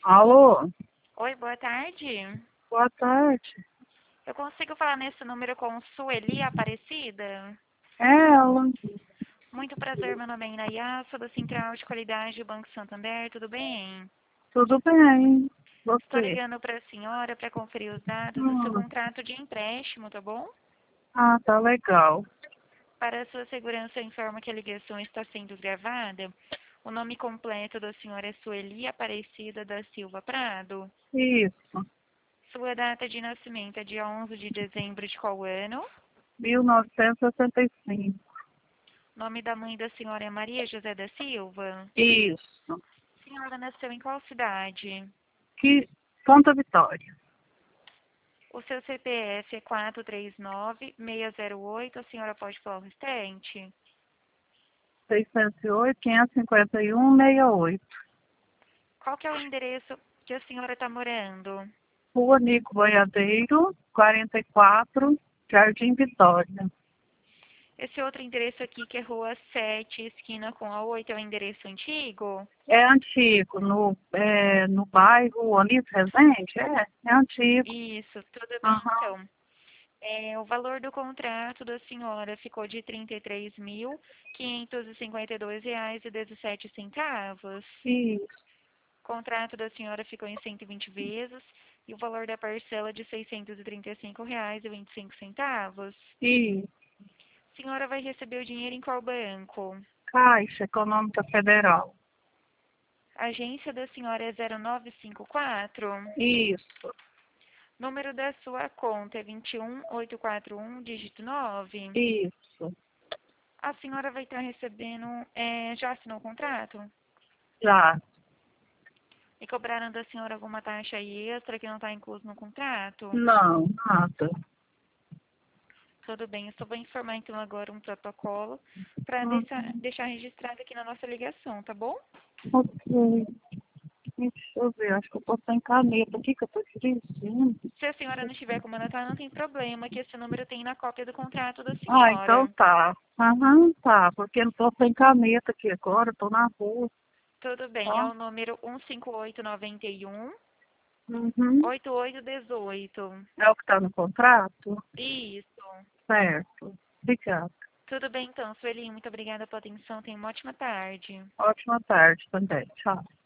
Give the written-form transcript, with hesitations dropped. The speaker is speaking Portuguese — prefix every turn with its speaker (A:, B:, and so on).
A: Alô?
B: Oi, boa tarde.
A: Boa tarde.
B: Eu consigo falar nesse número com Sueli Aparecida?
A: É ela.
B: Muito prazer, meu nome é Inayá, sou da Central de Qualidade do Banco Santander, tudo bem?
A: Tudo bem?
B: Estou
A: Você?
B: ligando para a senhora para conferir os dados do seu
A: Hum.
B: contrato de empréstimo, tá bom?
A: Ah, tá legal.
B: Para a sua segurança, eu informo que a ligação está sendo gravada. O nome completo da senhora é Sueli Aparecida da Silva Prado.
A: Isso.
B: Sua data de nascimento é dia 11 de dezembro de qual ano?
A: 1965.
B: Nome da mãe da senhora é Maria José da Silva.
A: Isso.
B: Senhora nasceu em qual cidade?
A: Que Santa Vitória.
B: O seu CPF é 439-608. A senhora pode falar o restante?
A: 608, 551, 68.
B: Qual que é o endereço que a senhora está morando?
A: Rua Nico Boiadeiro, 44, Jardim Vitória.
B: Esse outro endereço aqui, que é Rua 7, esquina com a 8, é o endereço antigo?
A: É antigo, no bairro Anísio Rezende? É antigo.
B: Isso, tudo bem
A: Aham.
B: então. O valor do contrato da senhora ficou de R$ 33.552,17.
A: Isso.
B: O contrato da senhora ficou em 120 vezes e o valor da parcela de R$ 635,25.
A: Isso.
B: A senhora vai receber o dinheiro em qual banco?
A: Caixa Econômica Federal.
B: A agência da senhora é 0954.
A: Isso.
B: Número da sua conta é 21841, dígito 9.
A: Isso.
B: A senhora vai estar recebendo, já assinou o contrato?
A: Já.
B: E cobraram da senhora alguma taxa extra que não está incluso no contrato?
A: Não, nada.
B: Tudo bem, eu só vou informar então agora um protocolo para
A: Uhum.
B: deixar registrado aqui na nossa ligação, tá bom?
A: Ok. Deixa eu ver, acho que eu tô sem caneta. O que que eu tô escrevendo?
B: Se a senhora não tiver como anotar, não tem problema, que esse número tem na cópia do contrato da
A: Ah, então
B: senhora.
A: tá. Aham, tá. Porque eu não tô sem caneta aqui agora, eu tô na rua.
B: Tudo bem, é
A: Ó.
B: o número 15891
A: Uhum.
B: 8818.
A: É o que tá no contrato?
B: Isso.
A: Certo. Obrigada.
B: Tudo bem então, Sueli, muito obrigada pela atenção, tenha uma ótima tarde.
A: Ótima tarde também. Tchau.